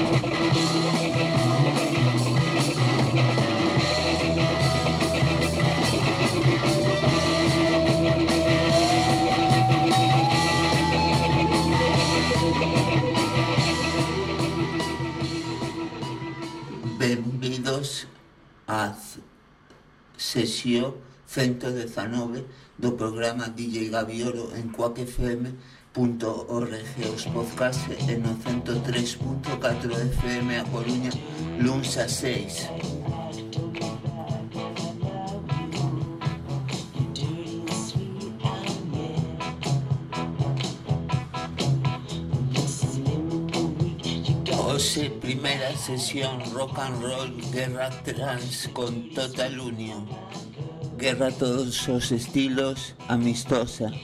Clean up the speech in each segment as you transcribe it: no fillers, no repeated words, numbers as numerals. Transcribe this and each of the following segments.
Benvidos á sesión 119 do programa DJ Gavioro en quackfm.org, os podcasts e no 103.4 FM a Coruña, luns a 6. Hoxe, primeira sesión rock and roll, guerra trans con Total Union. Guerra a todos os estilos, amistosa.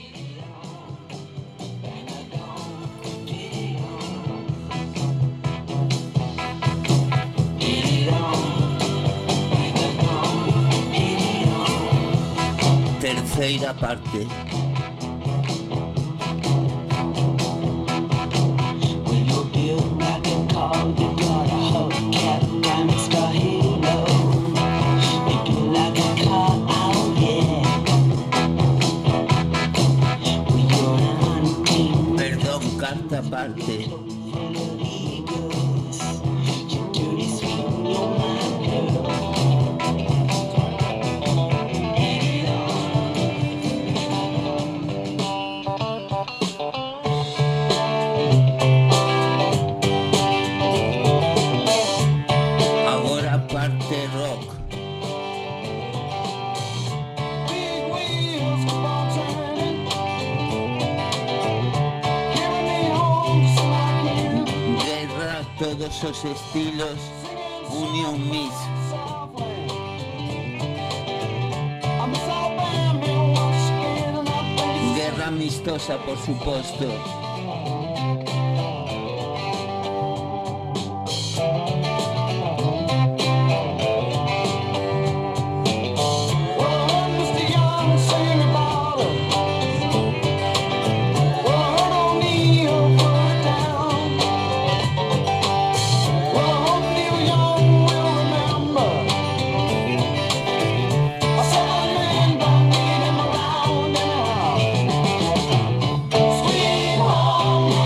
Terceira parte. Cuarta parte. Agora parte rock. Todos os estilos, Union Miss. Guerra amistosa, por suposto. Sweet home.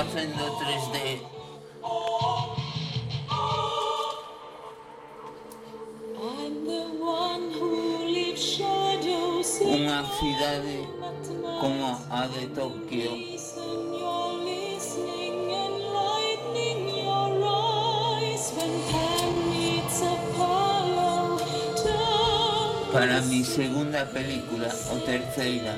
facendo 3D. Unha cidade como a de Tokio. Para mi segunda película, o terceira.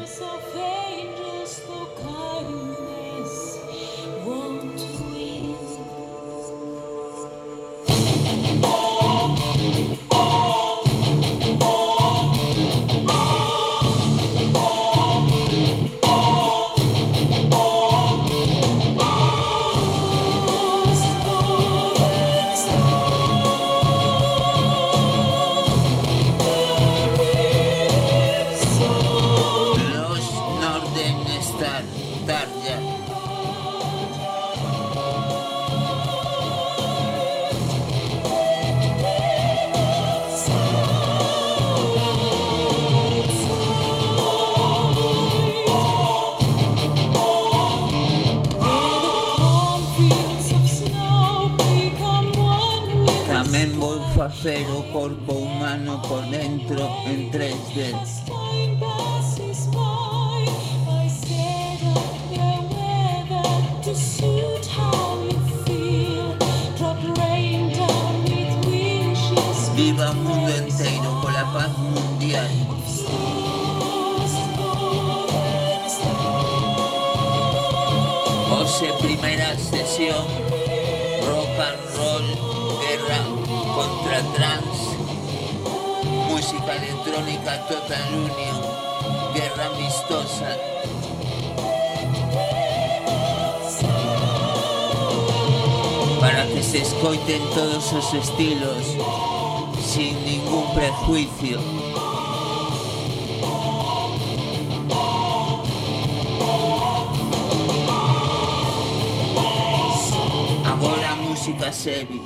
Los Northern Star, Tarja. Tamén vou facer o corpo humano por dentro en 3D. Viva o mundo enteiro pola paz mundial. Hoxe primeira sesión, rock and roll, guerra contra trans, música electrónica Total Union, guerra amistosa. Para que se escoiten todos os estilos, sin ningún prejuicio. Agora a música heavy.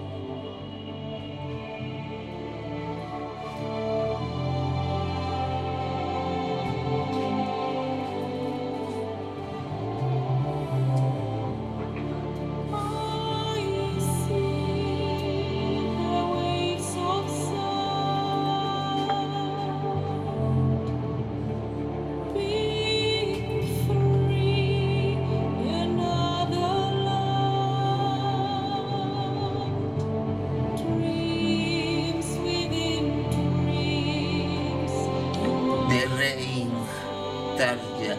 De Rein, Tarja.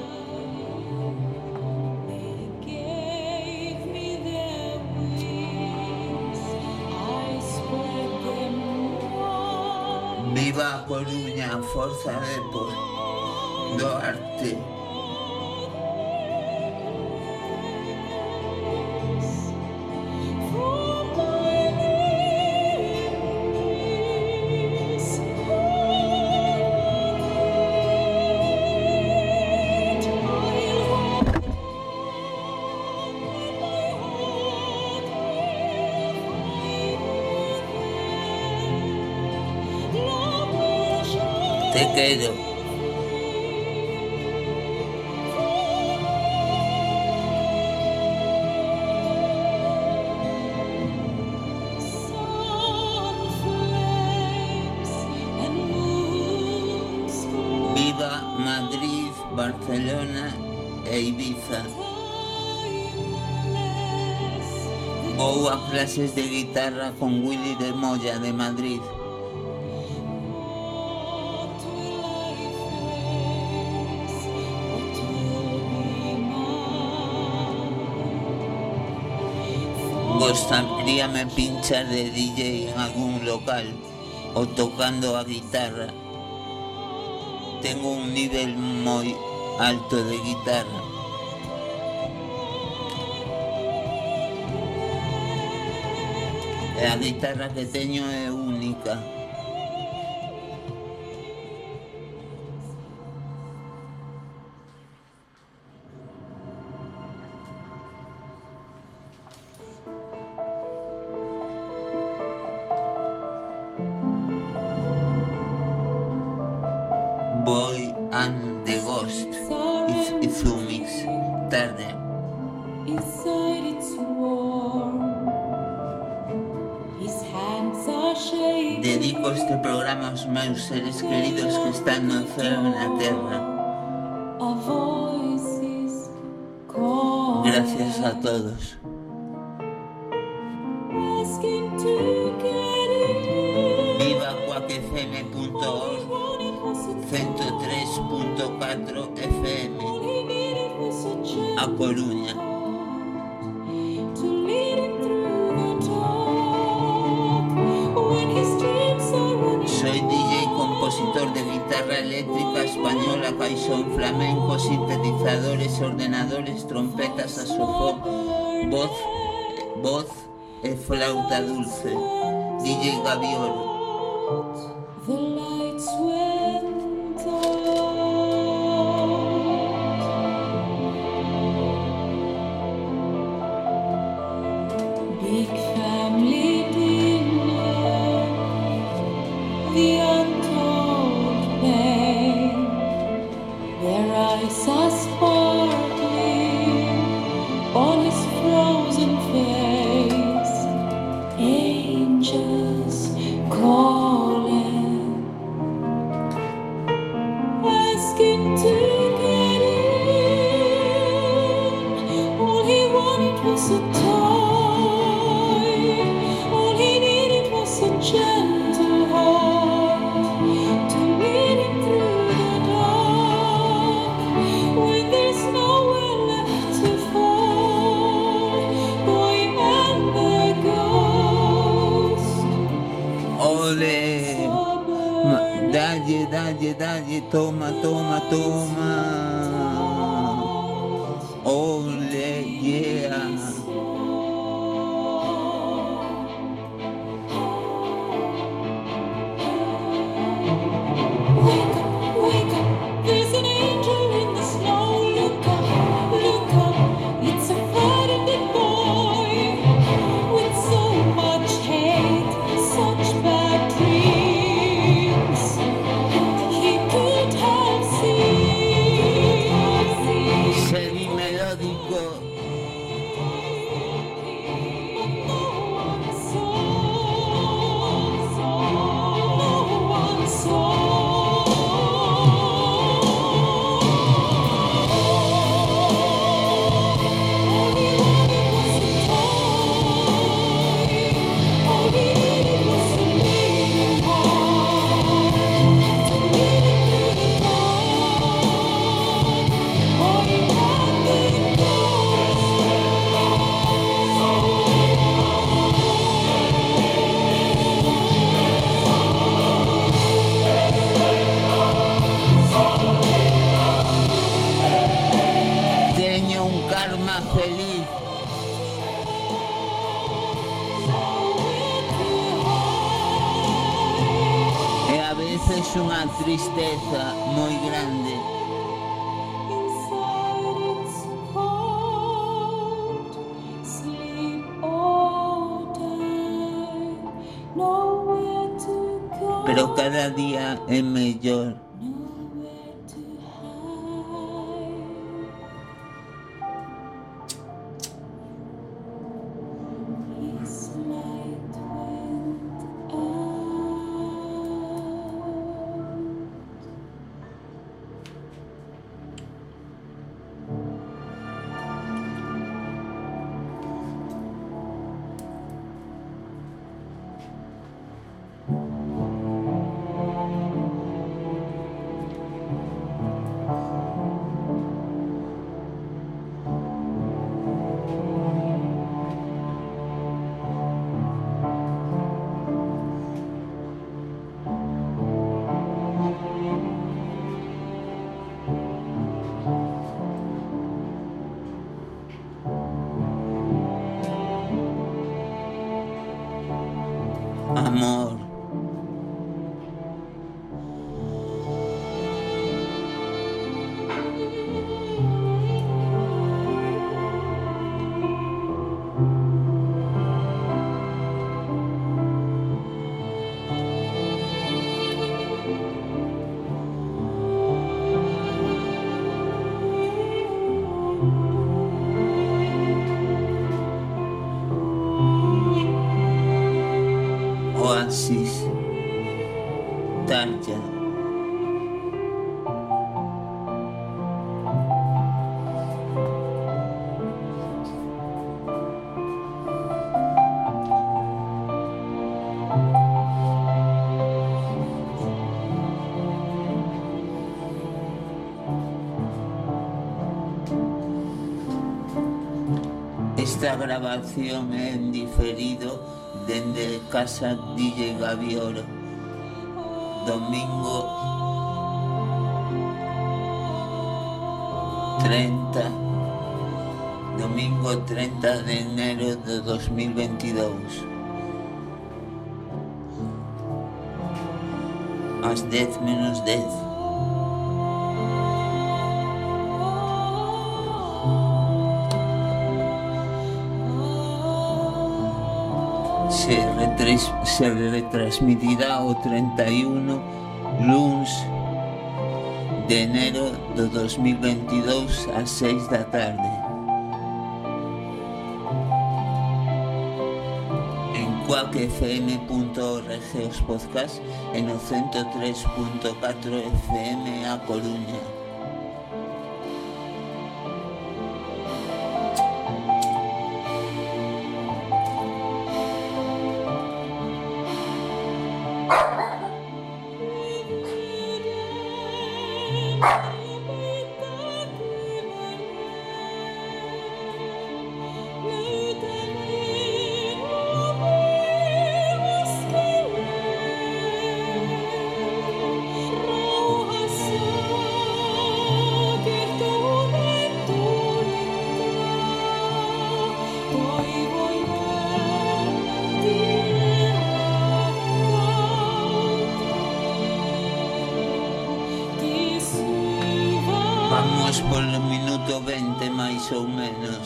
Viva a Coruña, a forza do arte. Te quedo. Viva Madrid, Barcelona e Ibiza. Vou a clases de guitarra con Willy de Moya de Madrid. Gustaríame pinchar de DJ en algún local o tocando a guitarra. Tengo un nivel moi alto de guitarra. A guitarra que teño é única. Boy and the Ghost, Izumix, tarde. Dedico este programa aos meus seres queridos que están no ceo e na terra. Gracias a todos. Viva cuacfm.org 103.4 FM A Coruña. Soy DJ, compositor de guitarra eléctrica española, caixón, flamenco, sintetizadores, ordenadores, trompetas, saxofón, voz e flauta dulce. DJ Gaviolo. Big family dinner, the untold pain, their eyes are sparkling on his frozen face, angels calling, asking to get in. All he wanted was a gentle heart to lead him through the dark when there's nowhere left to fall. Boy and the ghost. Ole, dalle, toma. Ole, yeah. Unha tristeza moi grande. Pero cada día é mellor. Amor. Oasis, Tarja. Esta grabación en diferido dende casa DJ Gavioro, domingo 30 de enero de 2022. Ás 10 menos 10. Se retransmitirá o 31 luns de enero de 2022 ás 6 da tarde. En quackfm.org os podcast e no 103.4 FM a Coruña. Vamos polo minuto 20 máis ou menos.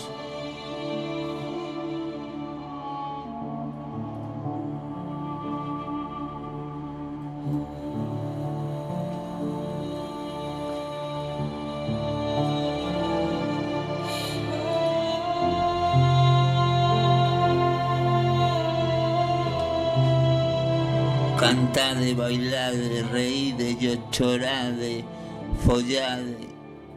Cantade, bailade, reíde, chorade, follade.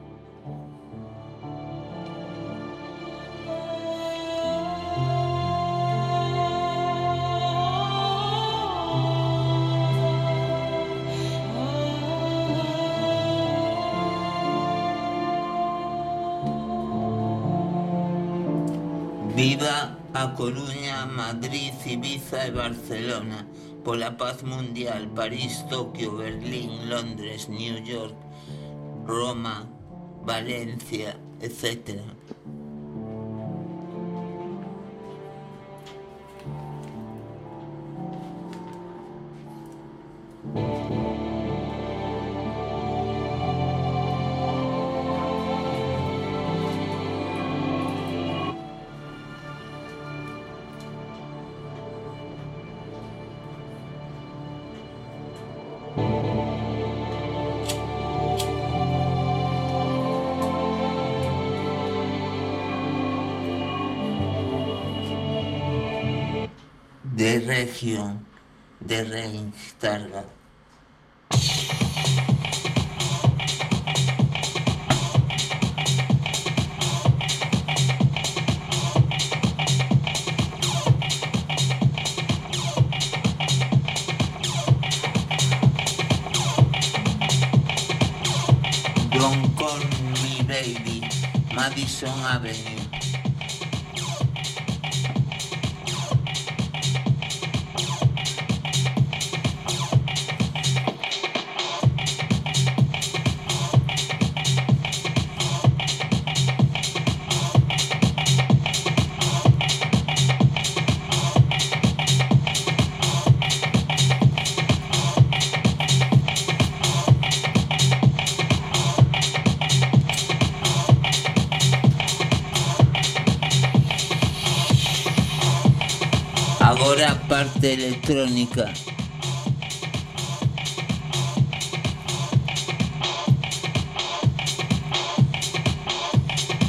Viva a Coruña, Madrid, Ibiza e Barcelona, pola paz mundial, París, Tokio, Berlín, Londres, New York, Roma, Valencia, etc. De región, de range, targa. Don't Call Me Baby, Madison Avenue. Agora parte electrónica.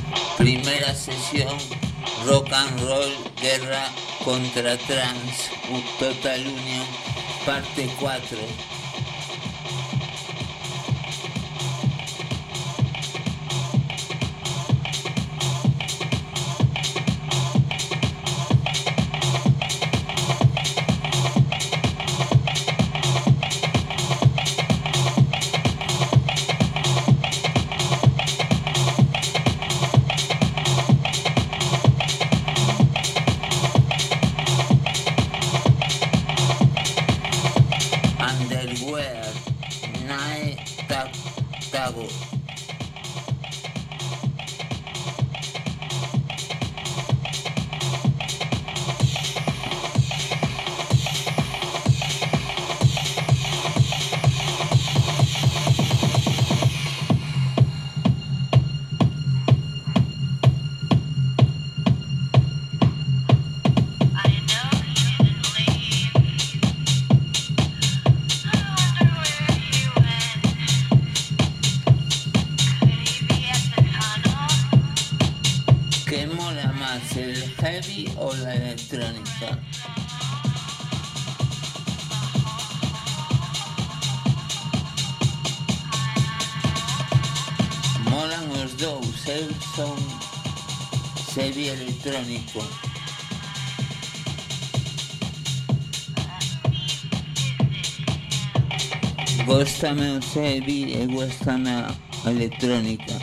Primera sesión, rock and roll, guerra contra trans, Total Union, parte 4. Underwear, Nae Tago. ¿Qué mola más, el heavy o la electrónica? Molan os dous, eu son heavy electrónico. Góstame o heavy e góstame a electrónica.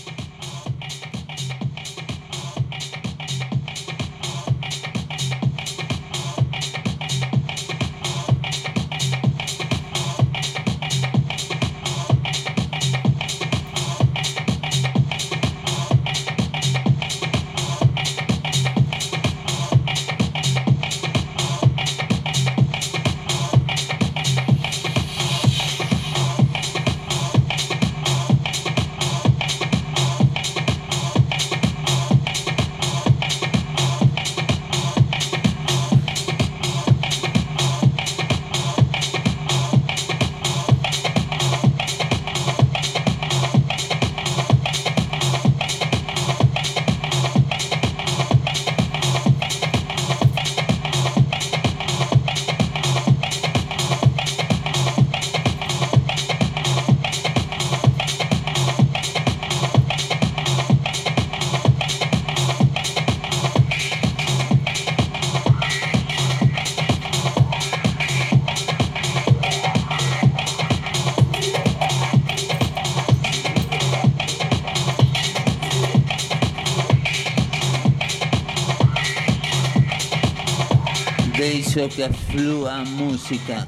Deixo que flúa a música.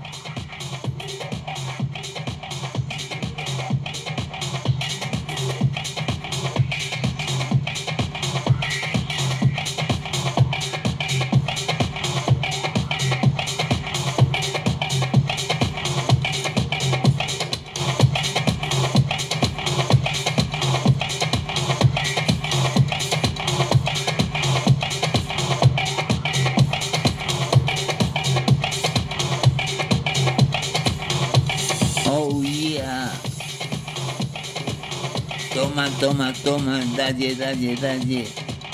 Oh yeah. Toma, toma, toma, dalle, dalle, dalle.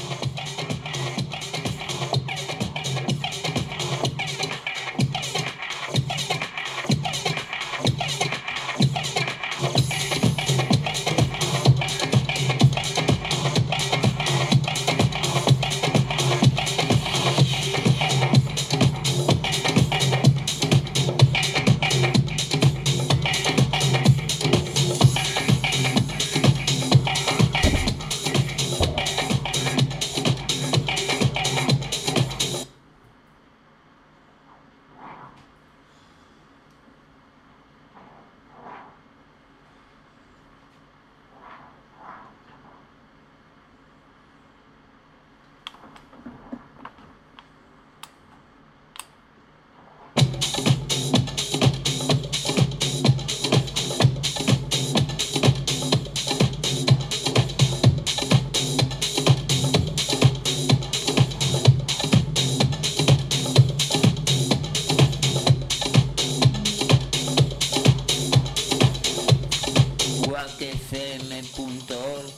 FM.org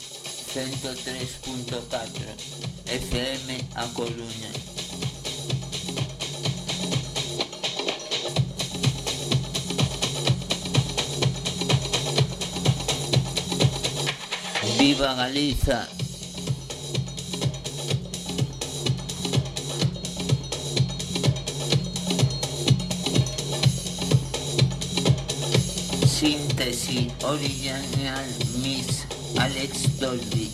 103.4 FM A Coruña. Viva Galiza. Síntesis original Miss Alex Dolby.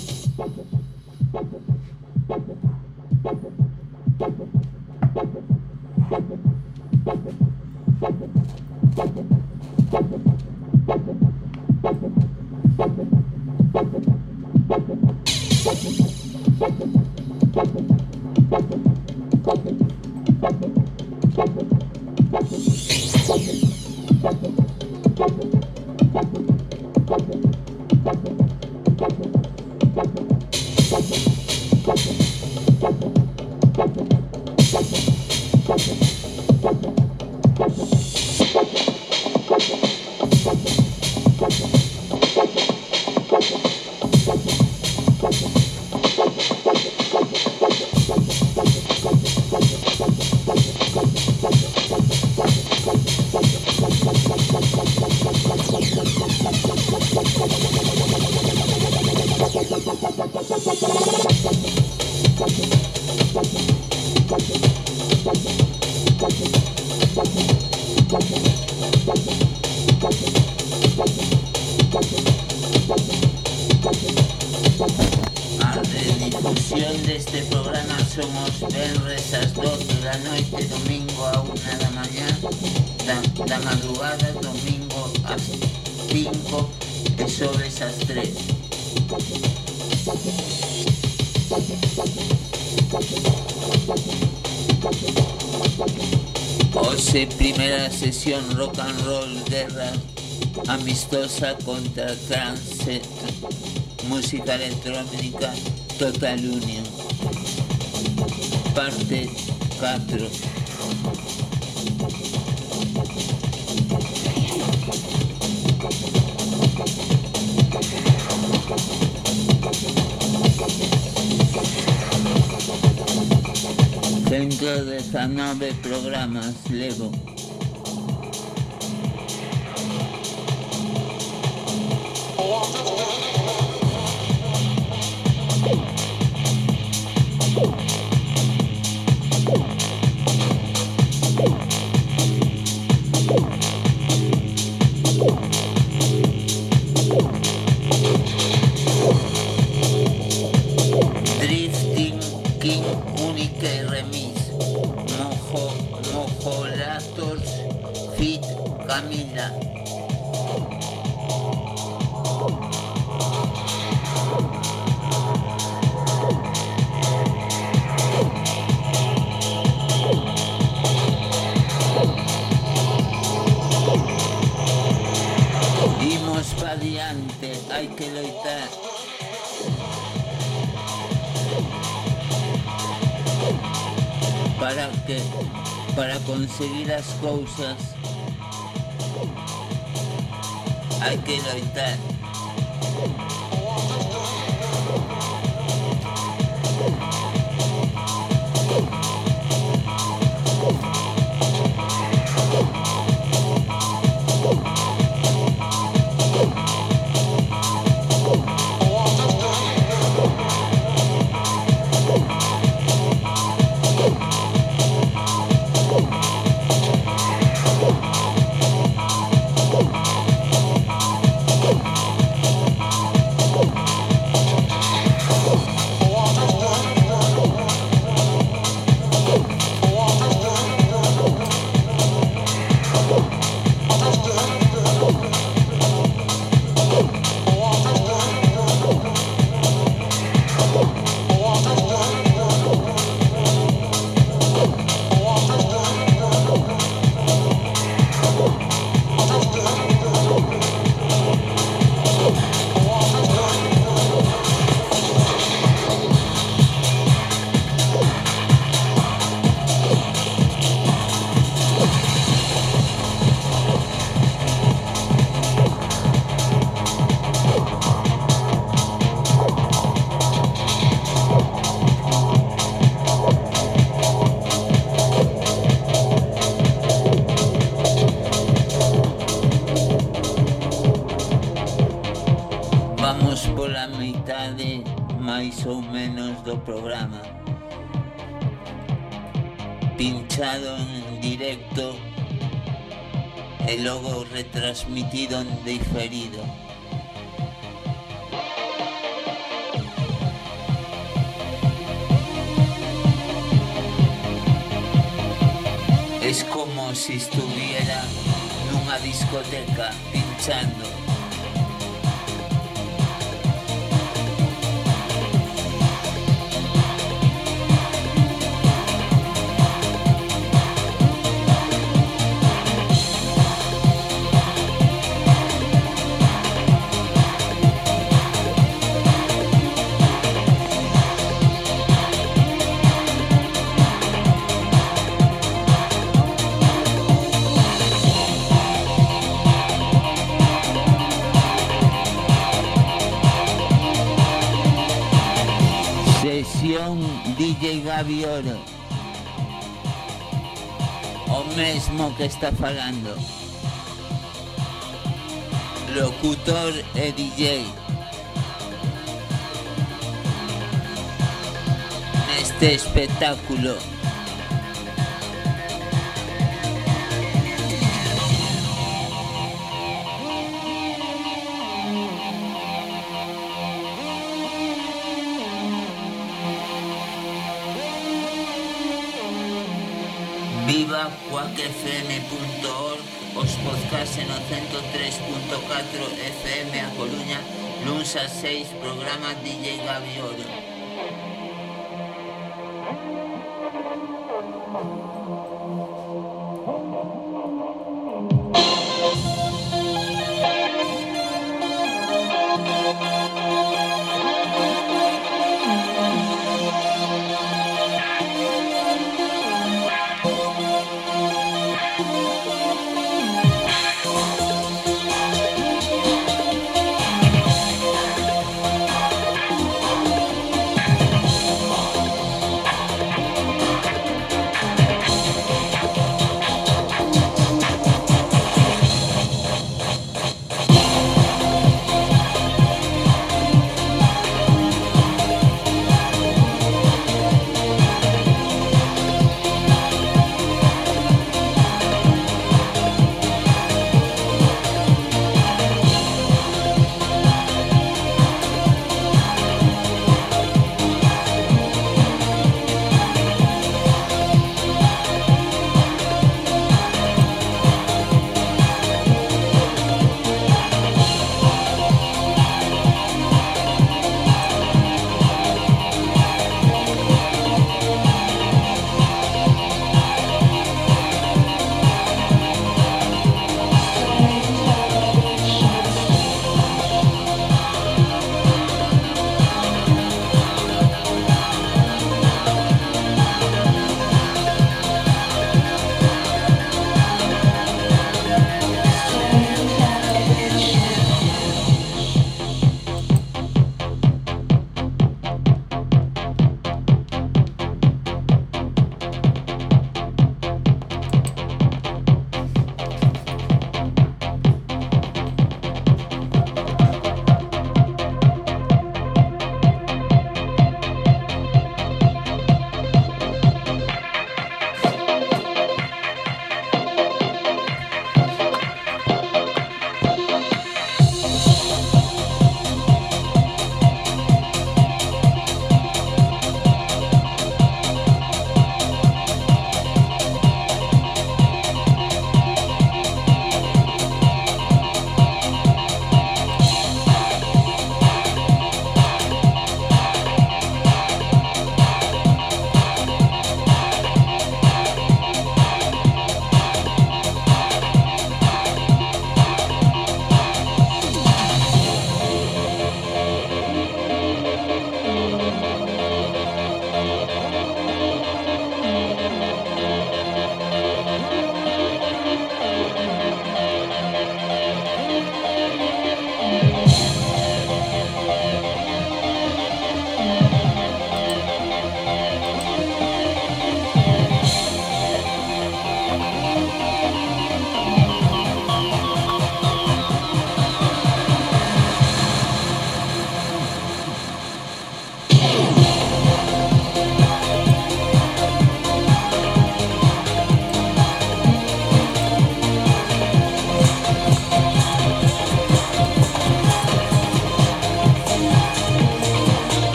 Difusión de este programa somos venres ás 12 da noite, domingo a 1 da mañá, da madrugada, domingo ás 5 e xoves ás 3. Hoxe, primeira sesión rock and roll, guerra amistosa contra trance, música electrónica, Total Union, parte 4. Dentro de 19 programas levo. Drifting King Unique Remix, Mojolators Fit Camila. Imos pa diante, hai que loitar. Para conseguir as cousas hai que loitar. máis ou menos do programa, pinchado en directo e logo retransmitido en diferido. Es como si estuviera nunha discoteca pinchando. Sesión DJ Gabi Oro. O mesmo que está falando. Locutor e DJ. Neste espectáculo. Viva quackfm.org, os podcasts no 103.4 FM a Coruña, luns a 6, programa DJ Gabi Oro.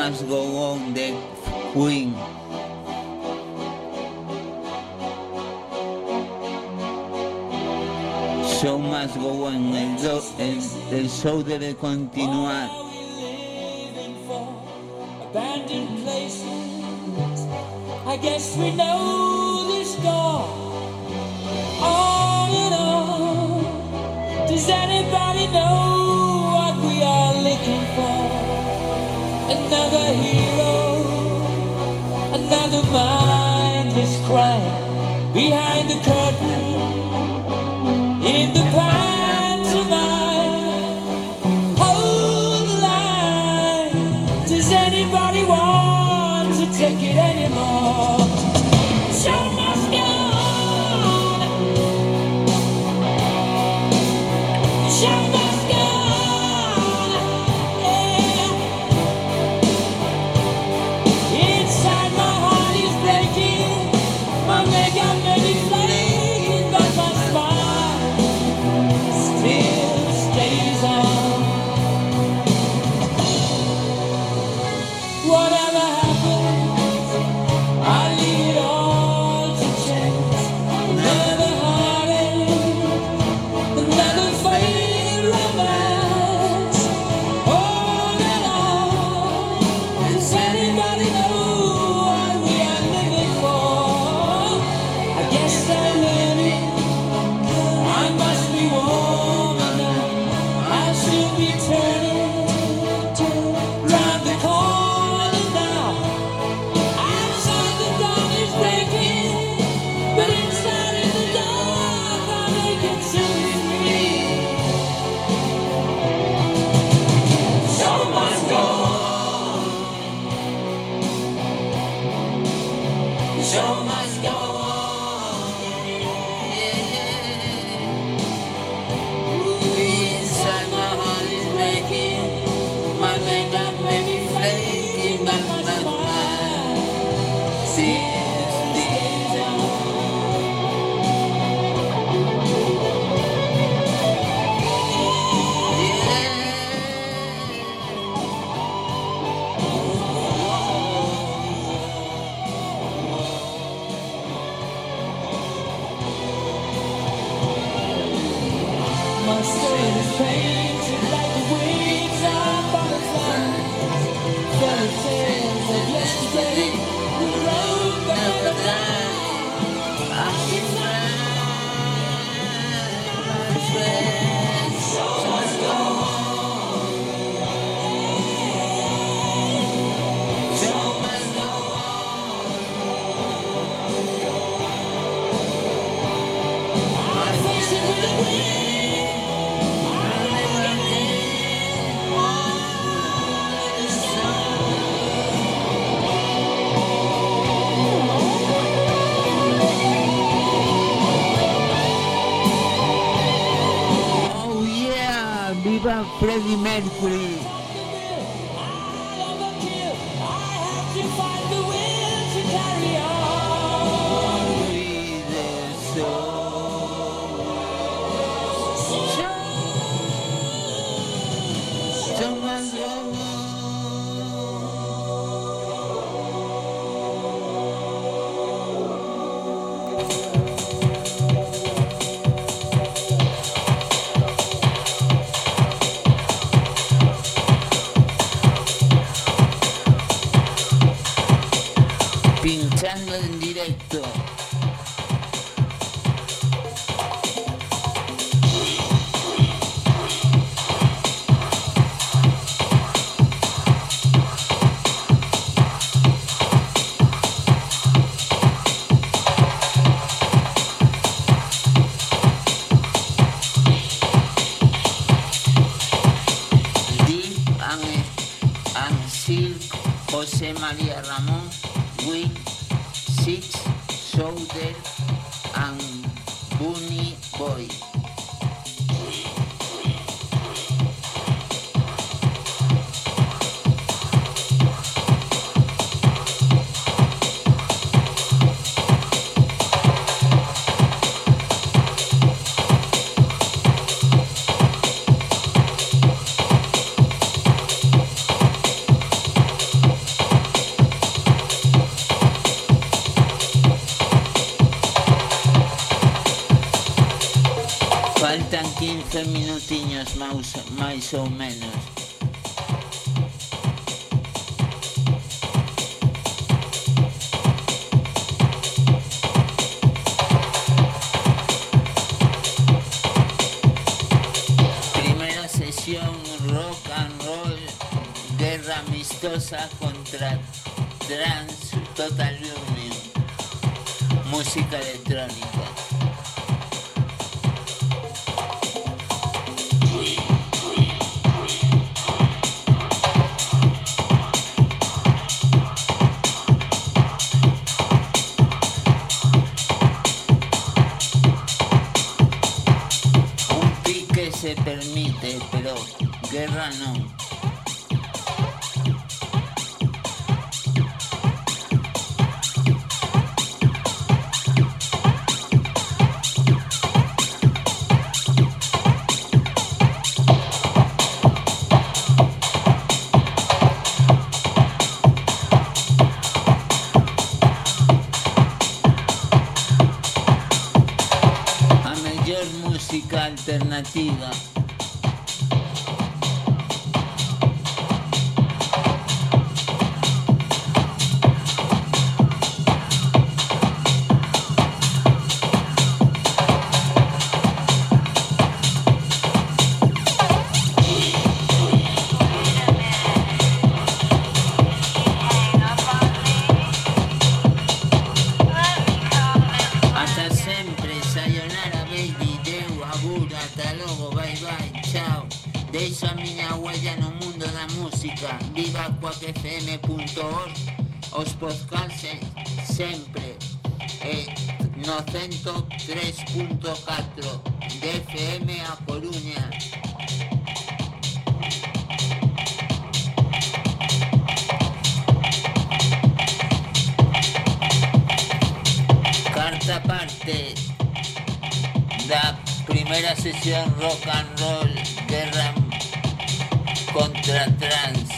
must go on, the Queen. Show must go on, el show debe continuar. Abandoned places, I guess we know this score. On and on. Does anybody know what we are looking for? Another hero, another mindless crime behind the curtain. In the pantomime, hold the line. Does anybody want to take it anymore? Show must go on. Show must go on. Yeah. Inside my heart is breaking. My makeup may be flaking, but my smile still stays on. Whatever happens, I leave it all to chance. Another heartache, another faded romance. On and on. Does anybody know what we are living for? I guess I'm learning. I must be warm enough. I should be turning round the corner now. Outside the dawn is breaking, but inside in the dark I make it to me. Show must go on. Show must go on. Inside my heart is breaking. My makeup may be flaking, but my smile still stays on. My soul is painted like the wings of butterflies. Fairy tales of yesterday, the road that never died. I can find my friends. So must go on. So must go on. I face it with a wind. Oh yeah, viva Freddie Mercury. With the soul. So must go on. Pinchando en directo. Deep and Silk, José María Ramón, with Six Shoulder and Bunny Boy. Faltan 15 minutiños máis ou menos. Primeira sesión rock and roll, guerra amistosa contra trans, total union, música electrónica. Se permite, pero guerra no. A mellor música alternativa. Hasta sempre, sayonara baby, deu, agur, ata logo, bye bye, chao. Deixo a miña huella no mundo da música. Viva quackfm.org. Os podcasts sempre no 103.4 de FM a Coruña. Carta parte da primeira sesión rock and roll, guerra contra trans.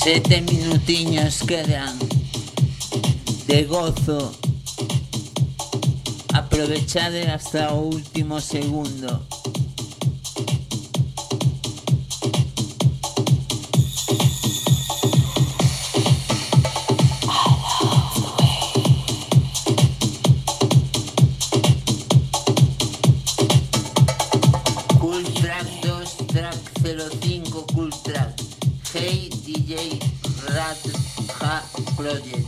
7 minutiños quedan de gozo. Aprovechade hasta o último segundo. Cool Track 2, Track 05, Cool Track. Hey DJ Radha Project.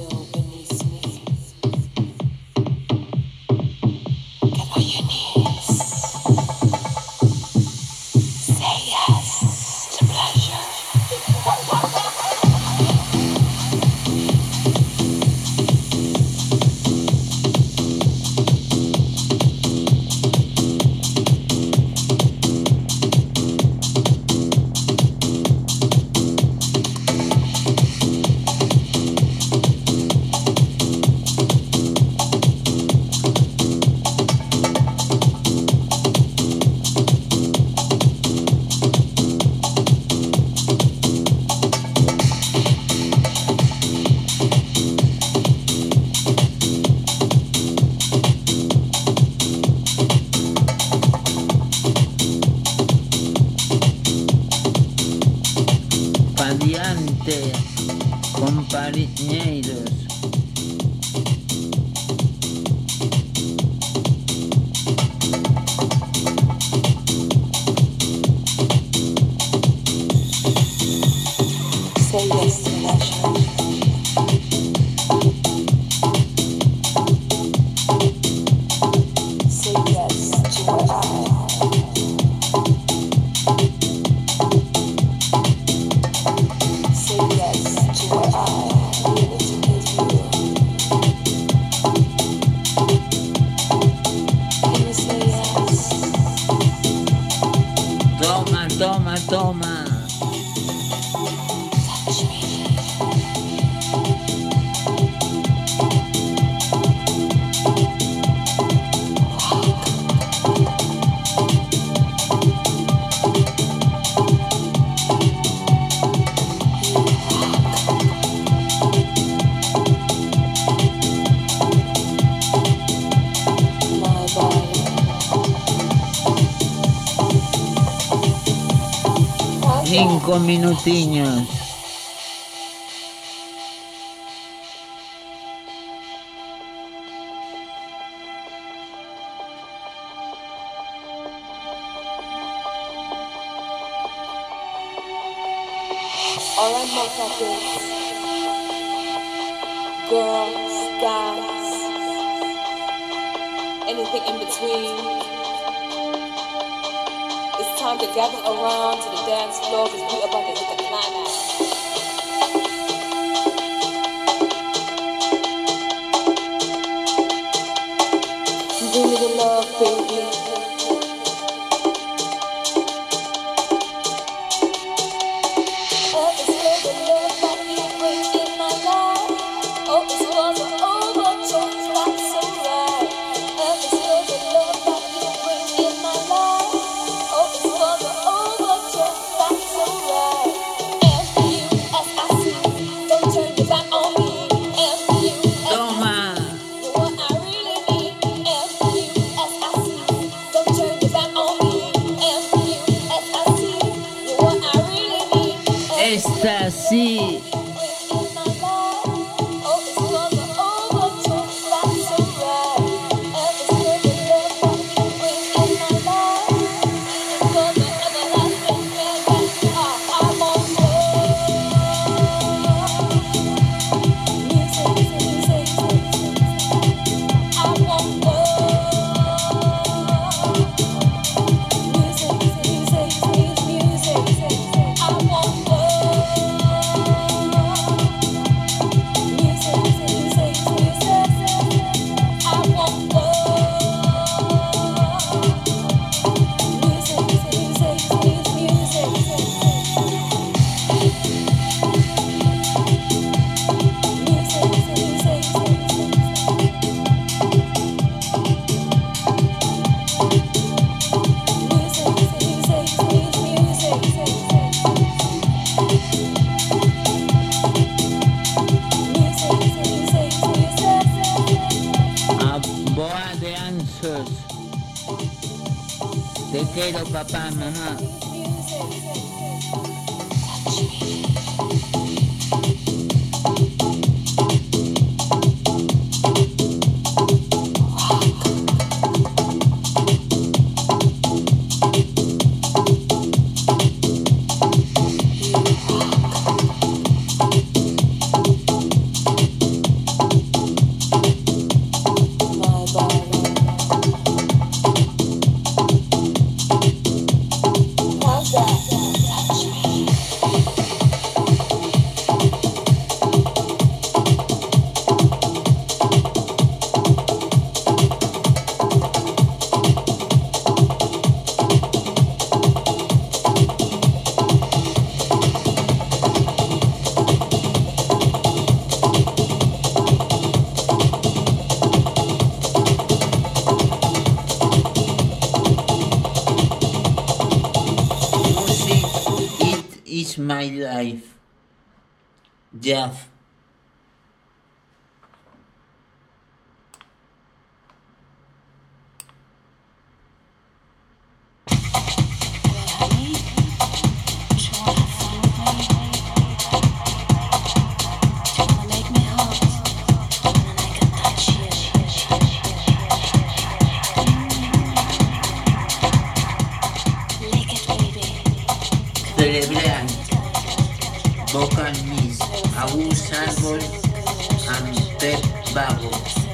Adiante, compañeros. Say yes to pleasure. Say yes to what say yes to what I really to give you. Can you say yes? Toma, toma, toma. Touch me. My body. 5 minutiños. All I motherfuckers, girls, guys, anything in between. It's time to gather around to the dance floor because we about to hit the climax. Bring me the love, baby. Oh, it's for the love that you bring in my life. Oh, it's for the overtones that's so right. Oh, it's for the love that you bring in my life. Oh, it's for the overtones that's so right. F-U-S-I-C, don't turn your back on me. F-U-S-I-C, Toma. you're what I really need. F-U-S-I-C, don't turn your back on me. F-U-S-I-C, you're what I really need. Esta sí. I want Te quiero, papá, mamá. It's my life. Jeff. Celebran Vocal Miss, Agus Arbol and Pep Vago.